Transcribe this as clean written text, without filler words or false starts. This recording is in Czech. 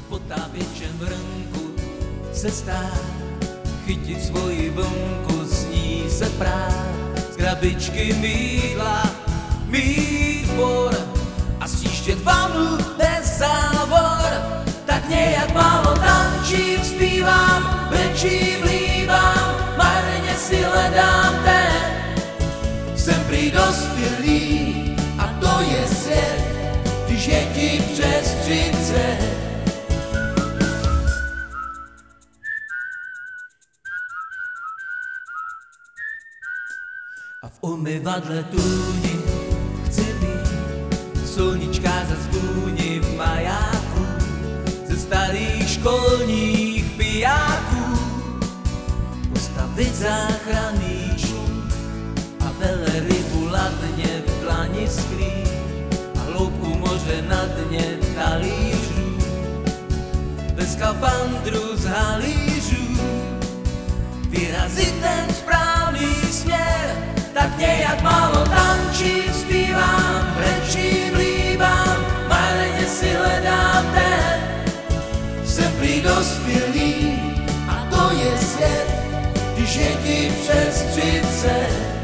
potápěčem v rnku se stát, chytit svoji vlnku, s ní se prát, z krabičky mýdla mít bor a stíštět vanu bez závor. Tak nějak málo tančím, zpívám, brečím, líbám, marně si hledám ten. Jsem prý dospělý a to je svět, když je ti přes 30. A v umyvadle tůni chci mít sluníčka za zvůni majáku, ze starých školních pijáků, postavit záchranný člun a velrybu ladně v dlani skrýt a hloubku moře na dně talířů, ve skafandru z halířů vyrazit ten správný směr. Tak nějak málo tančím, zpívám, brečím, líbám, marně si hledám ten. Jsem prý dospělý a to je svět, když je ti přes 30.